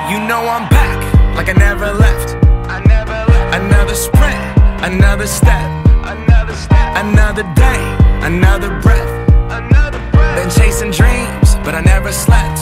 You know I'm back, like I never left. Another sprint, another step, another day, another breath. Been chasing dreams, but I never slept.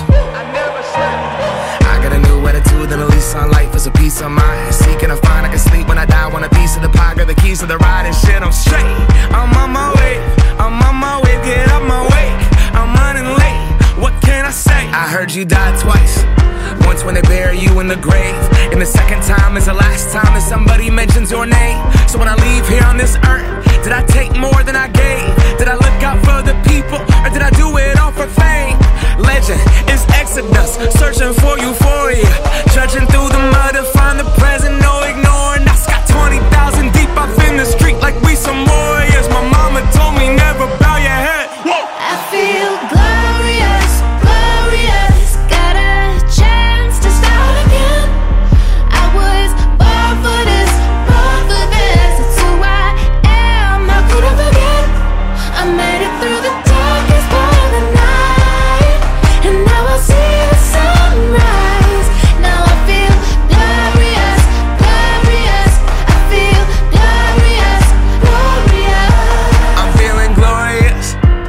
I got a new attitude and a lease on life is a peace of mind. Seeking to find I can sleep when I die. Want a piece of the pie, got the keys to the ride and shit. I'm straight. I'm on my way. Get up my way. I'm running late. What can I say? I heard you died twice. Once when they bury you in the grave, and the second time is the last time that somebody mentions your name. So when I leave here on this earth, did I take more than I gave? Did I look out for the people, or did I do it all for fame? Legend is Exodus, searching for euphoria, trudging through the mud to find the present, no ignoring. I got 20,000 deep up in the street like we some warriors. My mama told me never bow your head. Whoa. I feel glorious, glorious. Got a chance to start again. I was born for this, born for this. It's who I am, how could I forget? I made it through the darkest part of the night, and now I see the sunrise. Now I feel glorious, glorious. I feel glorious, glorious. I'm feeling glorious.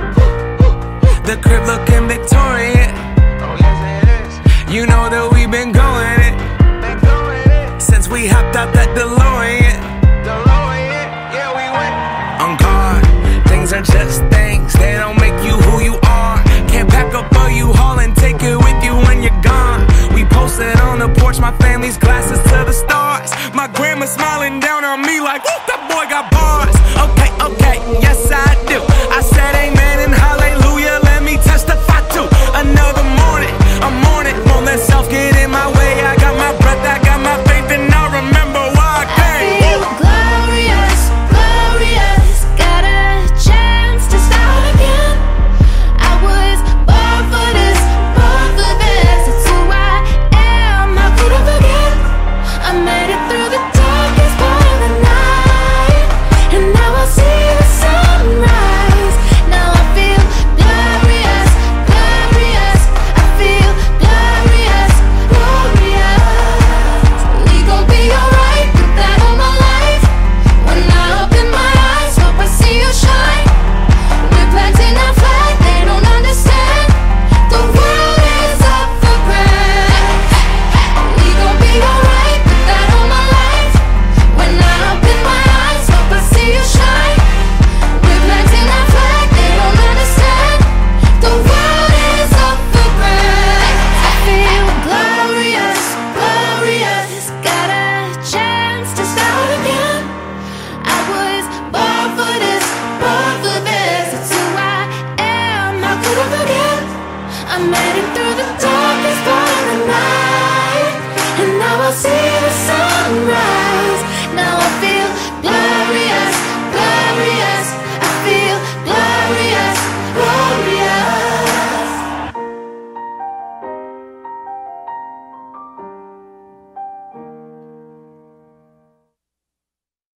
The crib looking victorious. Oh yes it is. You know that we've been going it since we hopped out that DeLorean. Yeah we went on guard. Things are just things, they don't make you who you are. Can't pack up a U-Haul and take it with you when you're gone. We posted on the porch, my family's glasses to the stars. My grandma smiling down on me like, whoop, that boy got bars. Okay, yes I do. I said amen and hallelujah, let me testify to another morning. I'm on it, won't let self get in my way. I got my breath, I got my faith, and I remember why I came. I feel glorious, glorious. Got a chance to start again. I was born for this, born for this. It's who I am, how could I forget? I made it through the darkest part of the night, and now I see the sunrise. Now I feel glorious, glorious. I feel glorious, glorious. We gon' be alright, put that on my life. When I open my eyes, hope I see you shine. We're planting our flag, they don't understand. The world is up for grabs. We gon' be alright, put that on my life. When I open my eyes, hope I see you shine. We're planting our flag, they don't understand. The world is up for grabs. I feel glorious, glorious. Got a chance to start again. I was born for this, born for this. It's who I am, how could I forget? I made it through the darkest part of the night, and now I see the sunrise.